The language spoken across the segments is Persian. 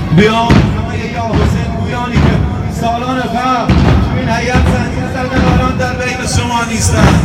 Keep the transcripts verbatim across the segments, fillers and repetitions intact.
بیا همه یا حسین گویانی که سالان قبل تو این هیئت زنجیر زدگاران در بین شما نیستند.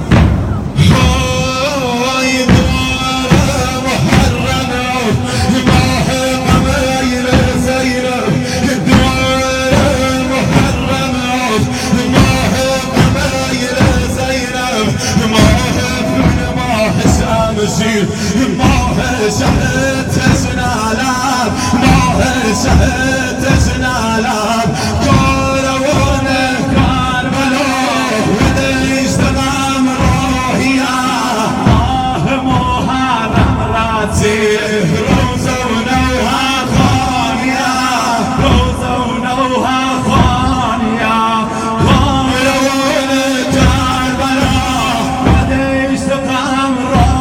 ماه شهد تزنالب ماه شهد تزنالب کاروان کربلا ودیست غم راهیه ماه محرم رازی روزه و نوها خانیه روزه و نوها خانیه کاروان کربلا ودیست غم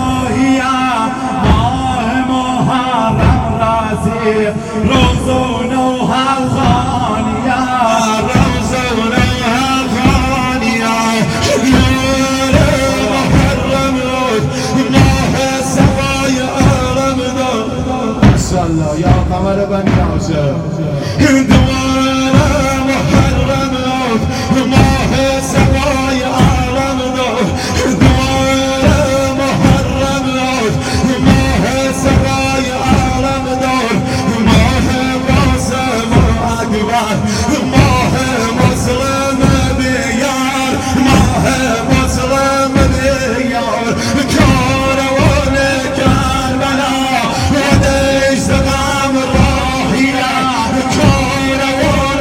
روزه و نوها خانیه روزه و نوها خانیه نور محرم ماه سوای عالم دار ماشاءالله یا قمر بنی هاشم دوار محرم ماه سوای عالم دار دوار محرم ماه سوای عالم دار ماه مسلم بیار ماه مسلم بیار کاروان کربلا ودیست غم راهیه کاروان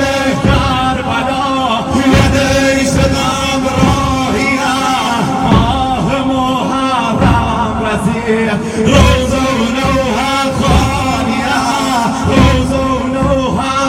کربلا ودیست غم راهیه ماه محرم رضی روزه و نوها خانیه روزه و نوها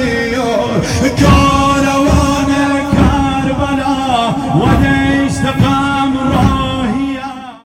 کاروان کربلا ودیست غم